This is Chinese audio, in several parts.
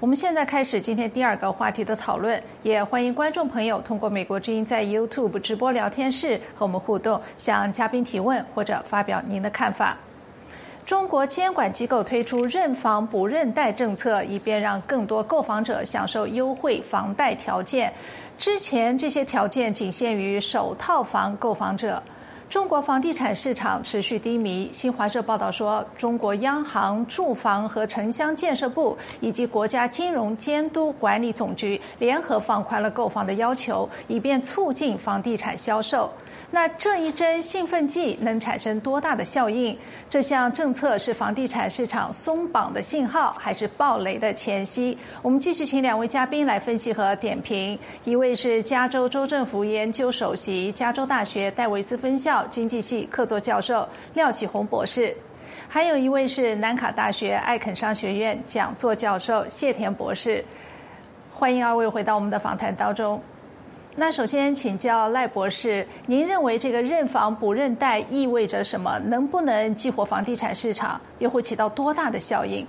我们现在开始今天第二个话题的讨论，也欢迎观众朋友通过美国之音在 YouTube 直播聊天室和我们互动，向嘉宾提问或者发表您的看法。中国监管机构推出认房不认贷政策，以便让更多购房者享受优惠房贷条件。之前这些条件仅限于首套房购房者。中国房地产市场持续低迷。新华社报道说，中国央行、住房和城乡建设部以及国家金融监督管理总局联合放宽了购房的要求，以便促进房地产销售。那这一针兴奋剂能产生多大的效应？这项政策是房地产市场松绑的信号，还是暴雷的前夕？我们继续请两位嘉宾来分析和点评。一位是加州州政府研究首席、加州大学戴维斯分校经济系客座教授廖启宏博士，还有一位是南卡大学艾肯商学院讲座教授谢田博士。欢迎二位回到我们的访谈当中。那首先请教赖博士，您认为这个认房不认贷意味着什么？能不能激活房地产市场？又会起到多大的效应？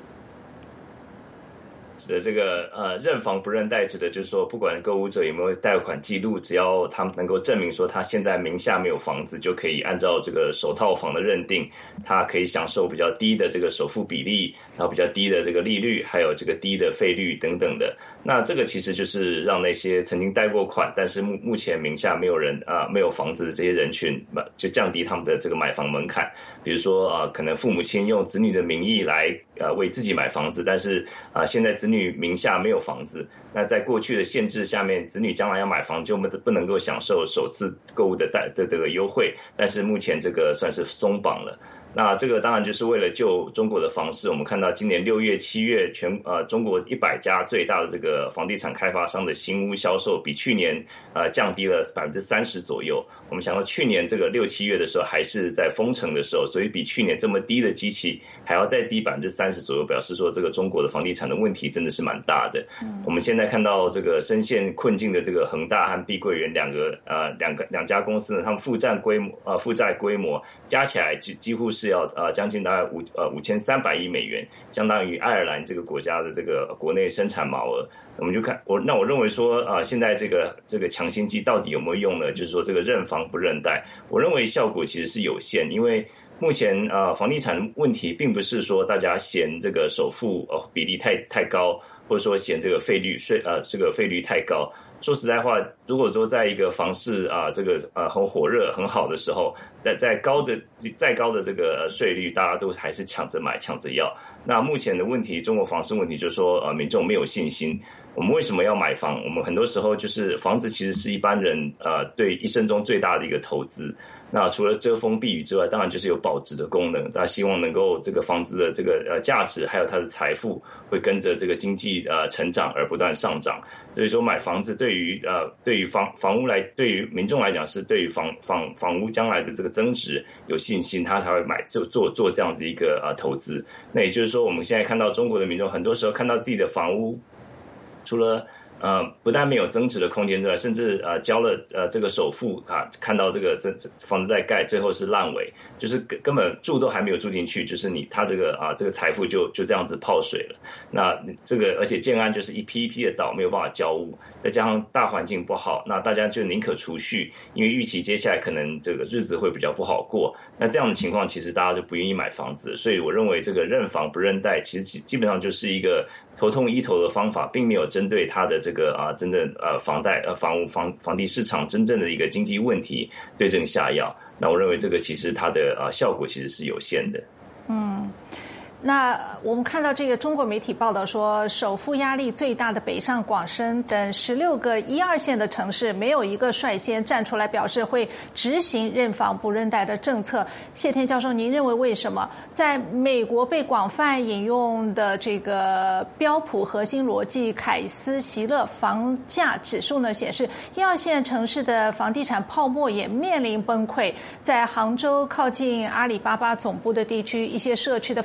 指的这个认房不认贷，指的就是说，不管购物者有没有贷款记录，只要他能够证明说他现在名下没有房子，就可以按照这个首套房的认定，他可以享受比较低的这个首付比例，然后比较低的这个利率，还有这个低的费率等等的。那这个其实就是让那些曾经贷过款，但是目前名下没有房子的这些人群，就降低他们的这个买房门槛。比如说可能父母亲用子女的名义来为自己买房子，但是现在子女名下没有房子，那在过去的限制下面，子女将来要买房就不能够享受首次购物的这个优惠，但是目前这个算是松绑了。那这个当然就是为了救中国的房市。我们看到今年6月、7月中国100家最大的这个房地产开发商的新屋销售比去年降低了30%左右。我们想到去年这个6、7月的时候还是在封城的时候，所以比去年这么低的基期还要再低30%左右，表示说这个中国的房地产的问题真的是蛮大的。我们现在看到这个深陷困境的这个恒大和碧桂园两家公司呢，他们负债规模加起来几乎是要将近大概5300亿美元，相当于爱尔兰这个国家的这个国内生产毛额。我们就看我认为说现在这个强心剂到底有没有用呢？就是说这个认房不认贷，我认为效果其实是有限，因为目前房地产问题并不是说大家嫌这个首付比例太高，或者说嫌这个费率太高。说实在话，如果说在一个房市这个很火热很好的时候，再高的这个税率，大家都还是抢着买抢着要。那目前的问题，中国房市问题就是说民众没有信心。我们为什么要买房？我们很多时候就是房子其实是一般人对一生中最大的一个投资。那除了遮风避雨之外，当然就是有保值的功能。大家希望能够这个房子的这个价值还有它的财富会跟着这个经济成长而不断上涨。所以说买房子对于房屋对于民众来讲是对于房屋将来的这个增值有信心，他才会做这样子一个投资。那也就是说，我们现在看到中国的民众很多时候看到自己的房屋，除了不但没有增值的空间之外，甚至交了这个首付看到这房子在盖，最后是烂尾，就是根本住都还没有住进去，就是他这个财富就这样子泡水了。那这个而且建安就是一批一批的倒，没有办法交屋，再加上大环境不好，那大家就宁可储蓄，因为预期接下来可能这个日子会比较不好过。那这样的情况，其实大家就不愿意买房子，所以我认为这个认房不认贷，其实基本上就是一个头痛医头的方法，并没有针对他的这个真正房地市场真正的一个经济问题对症下药。那我认为这个其实它的效果其实是有限的。 那我们看到这个中国媒体报道说，首富压力最大的北上广深等16个1、2线的城市，没有一个率先站出来表示会执行认房不认贷的政策。谢天教授，您认为为什么在美国被广泛引用的这个标普核心逻辑凯斯席勒房价指数呢，显示1、2线城市的房地产泡沫也面临崩溃？在杭州靠近阿里巴巴总部的地区，一些社区的房价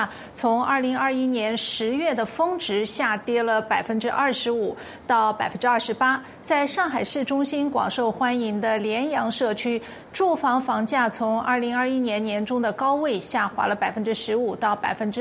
价从2021年10月的峰值下跌了25%到28%。在上海市中心广受欢迎的联阳社区，住房房价从2021年年中的高位下滑了15%到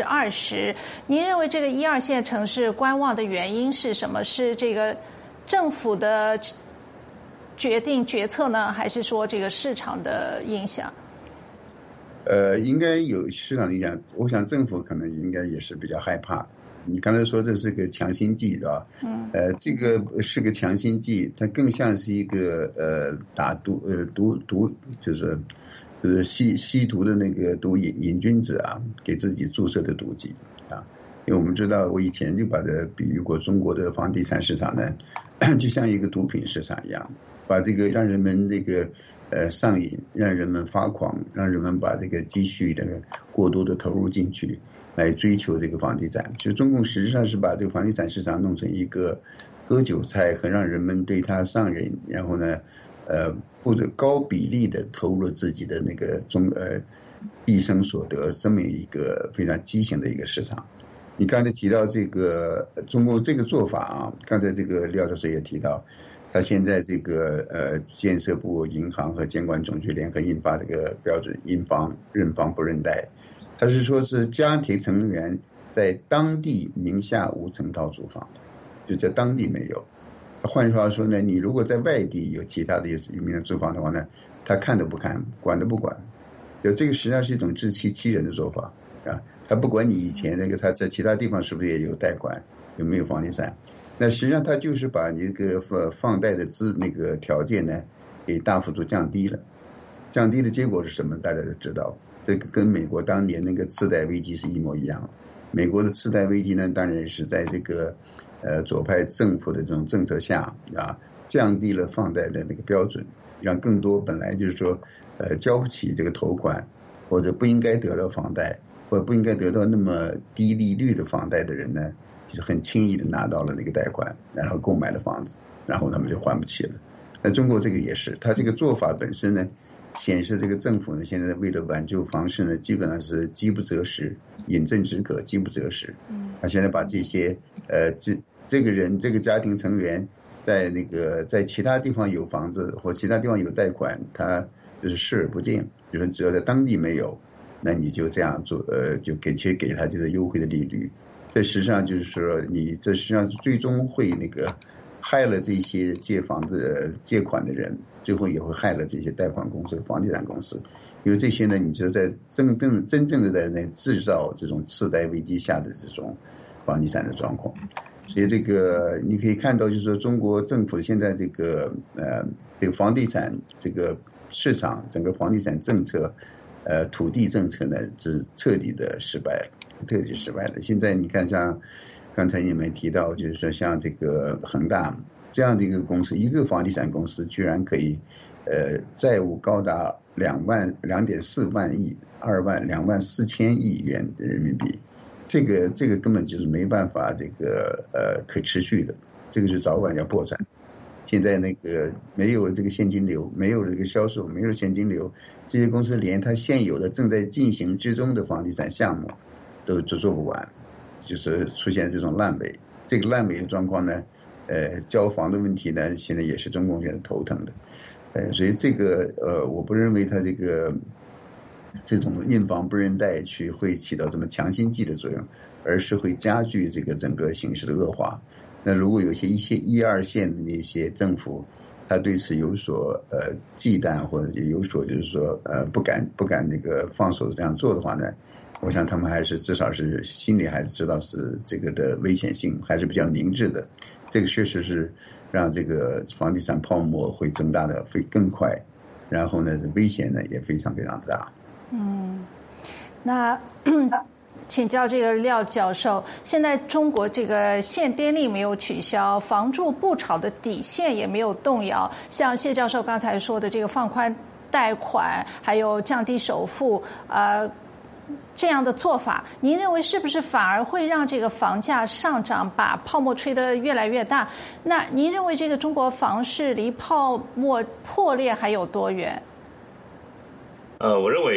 20%。您认为这个1、2线城市观望的原因是什么？是这个政府的决策呢，还是说这个市场的影响？ 应该有市场影响。我想政府可能应该也是比较害怕。你刚才说这是个强心剂，对吧？这个是个强心剂，它更像是一个打毒就是吸毒的那个毒瘾君子啊，给自己注射的毒剂啊。因为我们知道，我以前就把它比喻过，中国的房地产市场呢，就像一个毒品市场一样，把这个让人们这个上瘾，让人们发狂，让人们把这个积蓄这个过多的投入进去，来追求这个房地产。就中共实际上是把这个房地产市场弄成一个割韭菜和让人们对它上瘾，然后呢或者高比例的投入自己的那个毕生所得这么一个非常畸形的一个市场。你刚才提到这个中共这个做法啊，刚才这个廖教授也提到，他现在这个建设部、银行和监管总局联合印发这个标准，印房认房不认贷。他是说是家庭成员在当地名下无成套住房，就在当地没有。换句话说呢，你如果在外地有其他的有名的住房的话呢，他看都不看，管都不管。就这个实际上是一种自欺欺人的做法啊。他不管你以前那个他在其他地方是不是也有贷款，有没有房地产，那实际上他就是把你这个放贷的那个条件呢给大幅度降低了。降低的结果是什么？大家都知道，这个跟美国当年那个次贷危机是一模一样。美国的次贷危机呢，当然是在这个左派政府的这种政策下啊，降低了放贷的那个标准，让更多本来就是说交不起这个头款，或者不应该得到房贷，或者不应该得到那么低利率的房贷的人呢，就是很轻易的拿到了那个贷款，然后购买了房子，然后他们就还不起了。那中国这个也是，他这个做法本身呢，显示这个政府呢，现在为了挽救房市呢，基本上是饥不择食，饮鸩止渴，饥不择食。他现在把这些这个人这个家庭成员在其他地方有房子或其他地方有贷款，他就是视而不见，就是只要在当地没有，那你就这样做，就给他这个优惠的利率。这实际上就是说，你这实际上最终会那个害了这些借房子借款的人，最后也会害了这些贷款公司、房地产公司，因为这些呢，你就在真正的在那制造这种次贷危机下的这种房地产的状况。所以这个你可以看到，就是说中国政府现在这个房地产这个市场，整个房地产政策，土地政策呢是彻底失败了。现在你看，像刚才你们提到，就是说像这个恒大这样的一个公司，一个房地产公司居然可以债务高达2.4万亿，2万4千亿元人民币。这个根本就是没办法可持续的，这个是早晚要破产。现在那个没有这个现金流，没有这个销售，没有现金流，这些公司连它现有的正在进行之中的房地产项目都做不完，就是出现这种烂尾。这个烂尾的状况呢，交房的问题呢，现在也是中共现在头疼的。所以这个我不认为它这种印房不认贷会起到这么强心剂的作用，而是会加剧这个整个形势的恶化。那如果一些1、2线的那些政府，他对此有所忌惮，或者有所就是说不敢那个放手这样做的话呢，我想他们还是至少是心里还是知道是这个的危险性，还是比较明智的。这个确实是让这个房地产泡沫会增大的会更快，然后呢危险呢也非常非常的大。 那请教这个廖教授，现在中国这个限电令没有取消，房住不炒的底线也没有动摇，像谢教授刚才说的这个放宽贷款，还有降低首付，这样的做法，您认为是不是反而会让这个房价上涨，把泡沫吹得越来越大？那您认为这个中国房市离泡沫破裂还有多远？ 我认为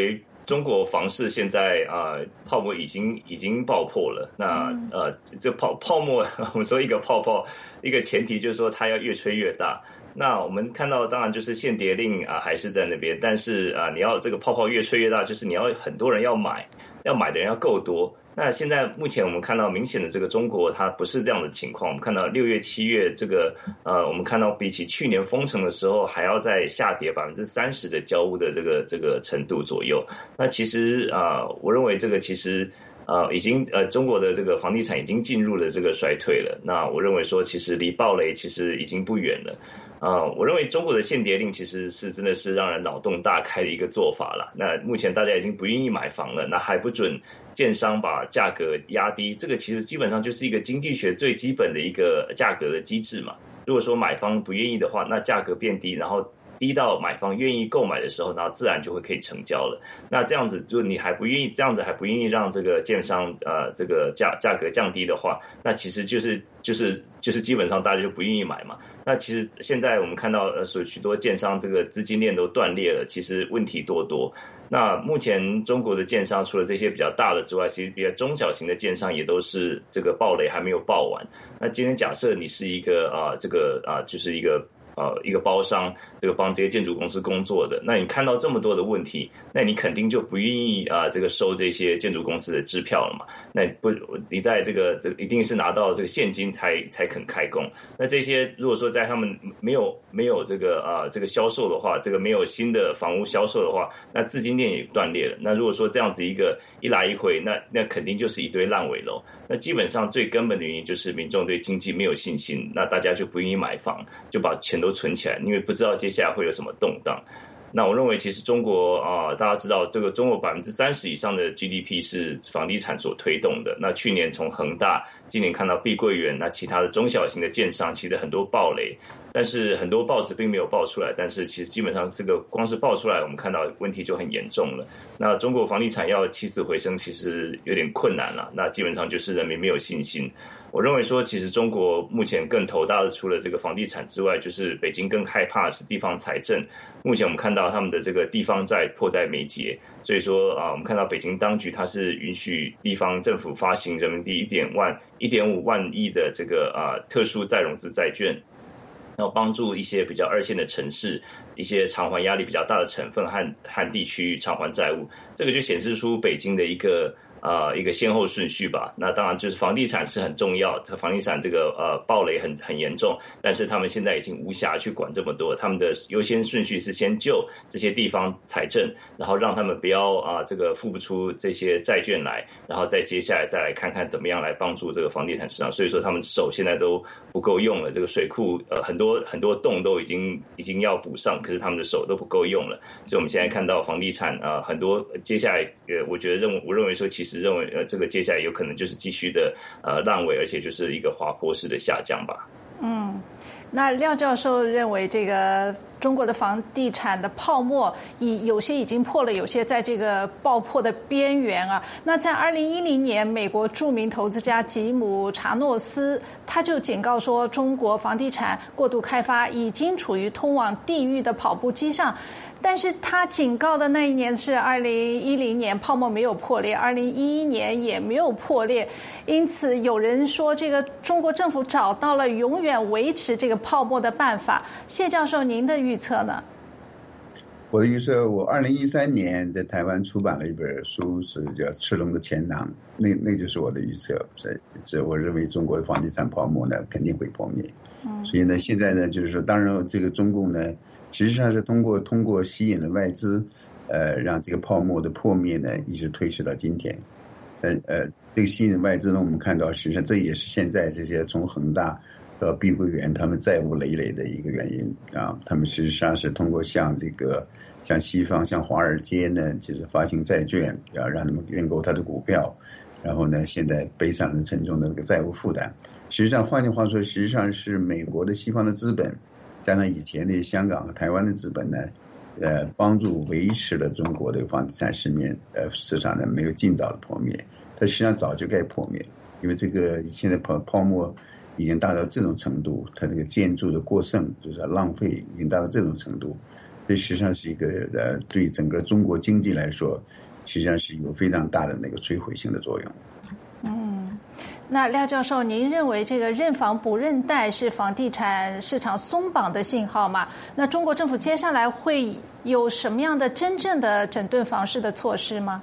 中国房市现在泡沫已经爆破了。那这泡沫，我们说一个泡泡，一个前提就是说它要越吹越大。那我们看到当然就是限跌令还是在那边，但是你要这个泡泡越吹越大，就是你要很多人要买的人要够多。那现在目前我们看到明显的这个中国它不是这样的情况，我们看到6月7月这个我们看到比起去年封城的时候还要再下跌30%的交屋的这个程度左右。那其实我认为这个其实中国的这个房地产已经进入了这个衰退了。那我认为说其实离暴雷其实已经不远了。我认为中国的限跌令其实是真的是让人脑洞大开的一个做法了。那目前大家已经不愿意买房了，那还不准建商把价格压低，这个其实基本上就是一个经济学最基本的一个价格的机制嘛。如果说买方不愿意的话，那价格变低，然后低到买方愿意购买的时候，然后自然就会可以成交了。那这样子就你还不愿意，这样子还不愿意让这个建商这个价格降低的话，那其实就是基本上大家就不愿意买嘛。那其实现在我们看到许多建商这个资金链都断裂了，其实问题多多。那目前中国的建商除了这些比较大的之外，其实比较中小型的建商也都是这个爆雷还没有爆完。那今天假设你是一个就是一个包商，这个帮这些建筑公司工作的，那你看到这么多的问题，那你肯定就不愿意这个收这些建筑公司的支票了嘛？那你在这个一定是拿到这个现金才肯开工。那这些如果说在他们没有这个销售的话，这个没有新的房屋销售的话，那资金链也断裂了。那如果说这样子一个一来一回，那肯定就是一堆烂尾楼。那基本上最根本的原因就是民众对经济没有信心，那大家就不愿意买房，就把钱都存起来，因为不知道接下来会有什么动荡。那我认为其实中国大家知道这个中国30%以上的 GDP 是房地产所推动的。那去年从恒大，今年看到碧桂园，那其他的中小型的建商其实很多暴雷，但是很多报纸并没有报出来，但是其实基本上这个光是报出来，我们看到问题就很严重了。那中国房地产要起死回生其实有点困难了，那基本上就是人民没有信心。我认为说其实中国目前更头大的除了这个房地产之外，就是北京更害怕的是地方财政。目前我们看到他们的这个地方债迫在眉睫，所以说我们看到北京当局它是允许地方政府发行人民币1.5万亿的这个特殊再融资债券，然后帮助一些比较二线的城市，一些偿还压力比较大的省份和地区偿还债务。这个就显示出北京的一个先后顺序吧。那当然就是房地产是很重要，房地产这个暴雷很严重，但是他们现在已经无暇去管这么多，他们的优先顺序是先救这些地方财政，然后让他们不要这个付不出这些债券来，然后接下来再来看看怎么样来帮助这个房地产市场。所以说他们手现在都不够用了，这个水库很多洞都已经要补上，可是他们的手都不够用了。所以我们现在看到房地产很多接下来我认为说其实认为这个接下来有可能就是继续的烂尾，而且就是一个滑坡式的下降吧。 那廖教授认为这个中国的房地产的泡沫有些已经破了，有些在这个爆破的边缘啊。那在2010年，美国著名投资家吉姆·查诺斯他就警告说，中国房地产过度开发已经处于通往地狱的跑步机上。但是他警告的那一年是2010年，泡沫没有破裂，2011年也没有破裂，因此有人说这个中国政府找到了永远维持这个泡沫的办法。谢教授，您的预测呢？ 我的预测，我2013年在台湾出版了一本书，是叫《赤龙的钱囊》，那就是我的预测。所以我认为中国的房地产泡沫呢肯定会破灭。所以呢，现在呢就是说，当然这个中共呢，实际上是通过吸引了外资，让这个泡沫的破灭呢一直推迟到今天。这个吸引外资呢，我们看到实际上这也是现在这些从恒大到碧桂园他们债务累累的一个原因啊。他们实际上是通过像西方像华尔街呢，就是发行债券，然后让他们认购他的股票，然后呢现在背上了沉重的这个债务负担。实际上换句话说，实际上是美国的西方的资本加上以前的香港和台湾的资本呢，帮助维持了中国的房地产市场呢没有尽早的破灭。它实际上早就该破灭，因为这个现在泡沫已经达到这种程度，它这个建筑的过剩就是浪费已经达到这种程度，这实际上是一个对整个中国经济来说实际上是有非常大的那个摧毁性的作用。 那廖教授，您认为这个认房不认贷是房地产市场松绑的信号吗？那中国政府接下来会有什么样的真正的整顿房市的措施吗？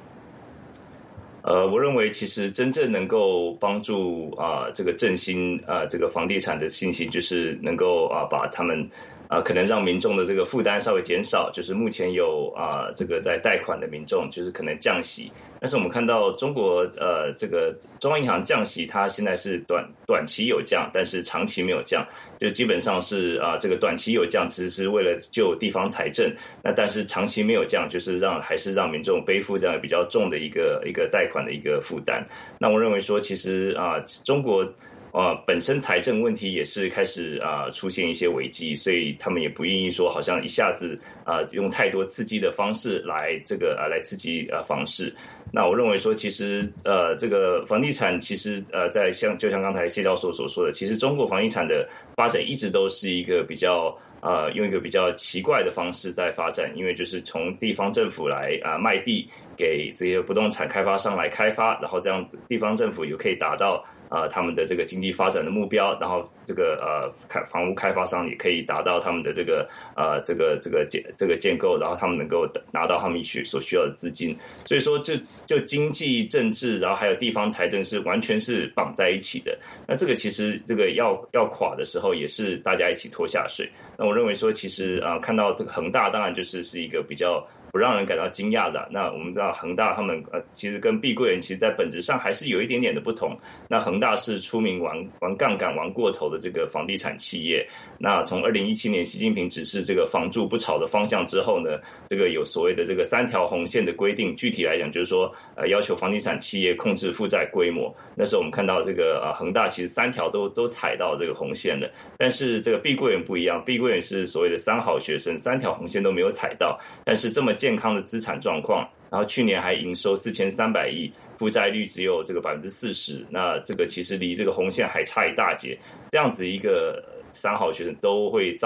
我认为其实真正能够帮助这个振兴这个房地产的信心，就是能够把他们可能让民众的这个负担稍微减少，就是目前有这个在贷款的民众就是可能降息，但是我们看到中国这个中央银行降息，它现在是短期有降，但是长期没有降，就基本上是这个短期有降，其实是为了救地方财政，那但是长期没有降，就是还是让民众背负这样比较重的一个贷款的一个负担。那我认为说，其实中国本身财政问题也是开始出现一些危机，所以他们也不愿意说好像一下子用太多刺激的方式来来刺激房市。那我认为说，其实这个房地产其实就像刚才谢教授所说的，其实中国房地产的发展一直都是一个比较用一个比较奇怪的方式在发展，因为就是从地方政府来卖地给这些不动产开发商来开发，然后这样地方政府也可以达到他们的这个经济发展的目标，然后这个房屋开发商也可以达到他们的这个建构，然后他们能够拿到他们所需要的资金。所以说就经济政治，然后还有地方财政是完全是绑在一起的。那这个其实这个要垮的时候，也是大家一起拖下水。那我认为说，其实看到这个恒大，当然是一个比较不让人感到惊讶的。那我们知道恒大他们其实跟碧桂园其实在本质上还是有一点点的不同。那恒大是出名玩杠杆玩过头的这个房地产企业。那从2017年习近平指示这个房住不炒的方向之后呢，这个有所谓的这个3条红线的规定，具体来讲就是说要求房地产企业控制负债规模。那时候我们看到这个恒大其实3条都踩到这个红线了，但是这个碧桂园不一样，碧桂园是所谓的3好学生，3条红线都没有踩到，但是这么健康的资产状况，然后去年还营收4300亿，负债率只有这个40%，那这个其实离这个红线还差一大截，这样子一个3好学生都会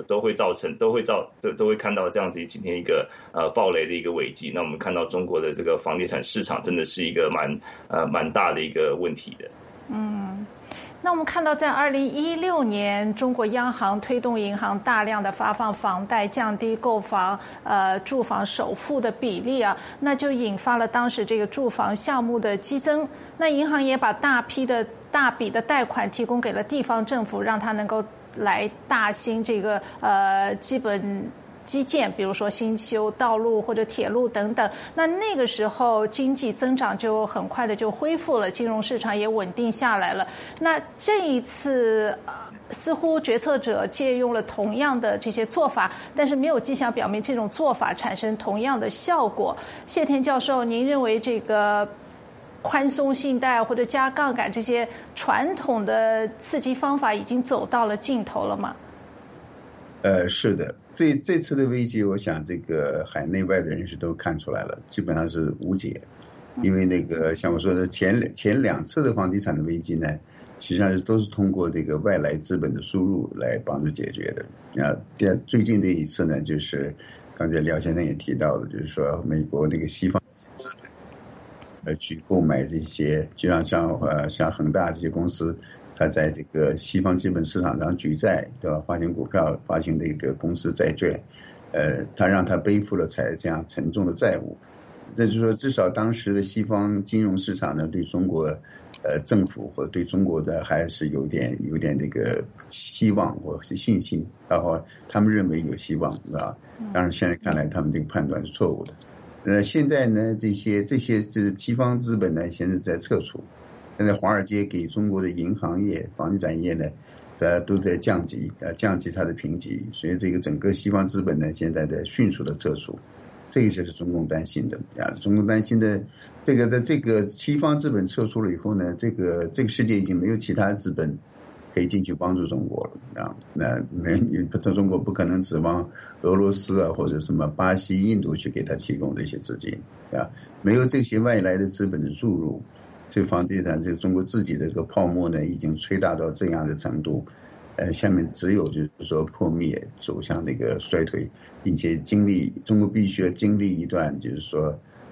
看到这样子今天一个暴雷的一个危机。那我们看到中国的这个房地产市场真的是一个蛮大的一个问题的。 那我们看到，在2016年，中国央行推动银行大量的发放房贷，降低购房住房首付的比例啊，那就引发了当时这个住房项目的激增。那银行也把大笔的贷款提供给了地方政府，让它能够来大兴这个基本基建，比如说新修道路或者铁路等等。那个时候经济增长就很快的就恢复了，金融市场也稳定下来了。那这一次似乎决策者借用了同样的这些做法，但是没有迹象表明这种做法产生同样的效果。谢天教授，您认为这个宽松信贷或者加杠杆这些传统的刺激方法已经走到了尽头了吗？ 是的，这次的危机，我想这个海内外的人士都看出来了，基本上是无解。因为那个像我说的前2次的房地产的危机呢，实际上都是通过这个外来资本的输入来帮助解决的。最近这一次呢，就是刚才廖先生也提到的，就是说美国那个西方资本去购买这些，就像恒大这些公司。他在这个西方资本市场上举债，对吧？发行股票，发行的一个公司债券，他让他背负了这样沉重的债务。这就是说，至少当时的西方金融市场呢，对中国政府或对中国的还是有点这个希望或是信心，然后他们认为有希望，是吧？当然现在看来，他们这个判断是错误的。现在呢，这些西方资本呢，现在在撤出。现在华尔街给中国的银行业、房地产业呢，都在降级它的评级，所以这个整个西方资本呢，现在在迅速的撤出，这个就是中共担心的中共担心的这个西方资本撤出了以后呢，这个世界已经没有其他资本可以进去帮助中国了中国不可能指望俄罗斯或者什么巴西、印度去给他提供这些资金没有这些外来的资本的注入。这房地产这个中国自己的这个泡沫呢，已经吹大到这样的程度，下面只有就是说破灭，走向那个衰退，并且中国必须要经历一段就是说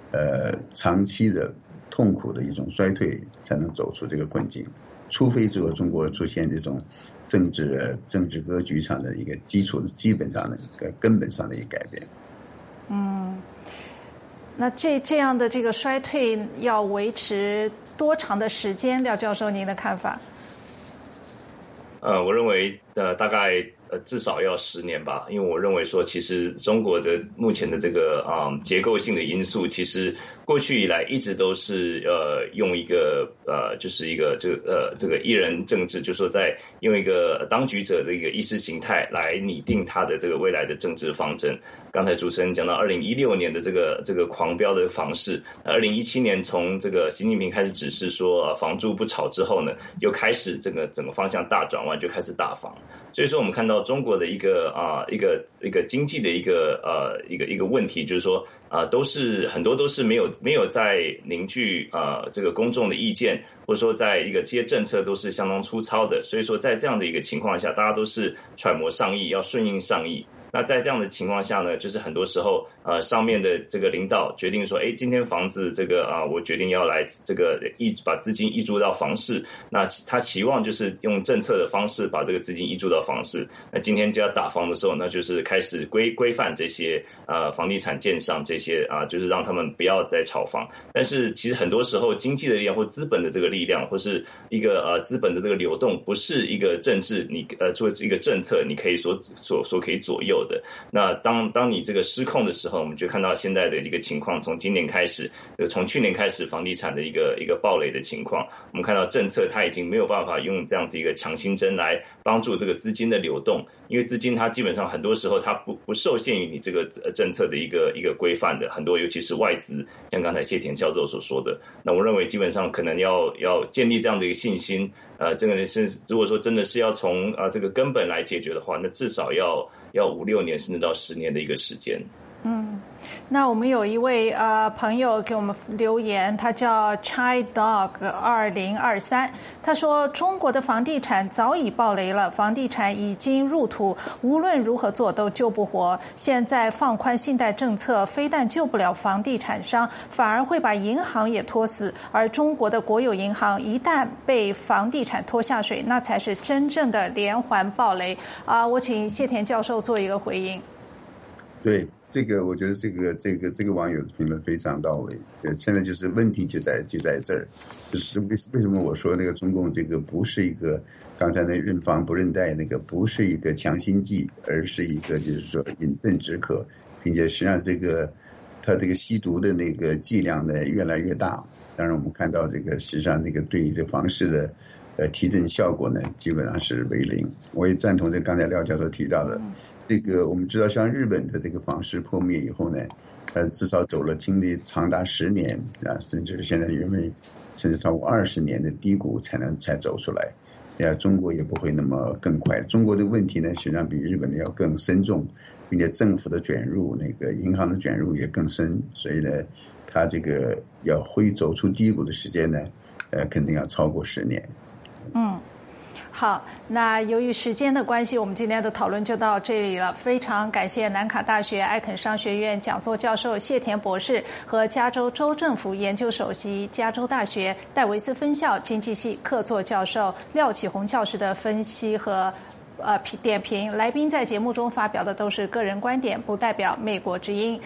长期的痛苦的一种衰退，才能走出这个困境。除非只有中国出现这种政治格局上的一个基本上的一个根本上的一个改变。 那这样的这个衰退要维持多长的时间？廖教授，您的看法？ 我认为大概至少要10年吧，因为我认为说，其实中国的目前的这个结构性的因素，其实过去以来一直都是用一个就是一个这个一人政治，就是说在用一个当局者的一个意识形态来拟定他的这个未来的政治方针。刚才主持人讲到2016年的这个狂飙的房市，2017年从这个习近平开始指示说房住不炒之后呢，又开始整个方向大转弯，就开始打房。所以说我们看到中国的一个经济的一个问题，就是说很多都是没有在凝聚这个公众的意见，或者说在这些政策都是相当粗糙的。所以说在这样的一个情况下，大家都是揣摩上意，要顺应上意。那在这样的情况下呢，就是很多时候上面的这个领导决定说，今天房子这个我决定要来这个把资金挹注到房市，那他期望就是用政策的方式把这个资金挹注到房市。那今天就要打房的时候，那就是开始规范这些房地产建商这些就是让他们不要再炒房。但是其实很多时候经济的力量或资本的这个力量，或是一个资本的这个流动，不是一个政治你做一个政策你可以所可以左右的。那当你这个失控的时候，我们就看到现在的一个情况，从今年开始，从去年开始，房地产的一个暴雷的情况，我们看到政策它已经没有办法用这样子一个强心针来帮助这个资金的流动，因为资金它基本上很多时候它不受限于你这个政策的一个规范的，很多尤其是外资，像刚才谢田教授所说的，那我认为基本上可能要建立这样的一个信心，这个是如果说真的是要从这个根本来解决的话，那至少要5-6年甚至到10年的一个时间。 那我们有一位朋友给我们留言，他叫 Chai Dog 2023，他说中国的房地产早已暴雷了，房地产已经入土，无论如何做都救不活。现在放宽信贷政策，非但救不了房地产商，反而会把银行也拖死。而中国的国有银行一旦被房地产拖下水，那才是真正的连环暴雷。我请谢田教授做一个回应。 对。我觉得这个网友评论非常到位。现在就是问题就在这儿，就是为什么我说那个中共这个不是一个刚才那认房不认贷那个不是一个强心剂，而是一个就是说饮鸩止渴，并且实际上他这个吸毒的那个剂量呢越来越大。当然我们看到这个实际上那个对这房市的提振效果呢基本上是为零。我也赞同这刚才廖教授提到的。我们知道，像日本的这个房市破灭以后呢，至少经历长达10年甚至现在认为甚至超过20年的低谷才走出来。中国也不会那么更快。中国的问题呢，实际上比日本的要更深重，并且政府的卷入、那个银行的卷入也更深，所以呢，它这个走出低谷的时间呢，肯定要超过10年。 好，那由于时间的关系，我们今天的讨论就到这里了。非常感谢南卡大学艾肯商学院讲座教授谢田博士和加州州政府研究首席、加州大学戴维斯分校经济系客座教授廖启宏教授的分析和点评。来宾在节目中发表的都是个人观点，不代表美国之音。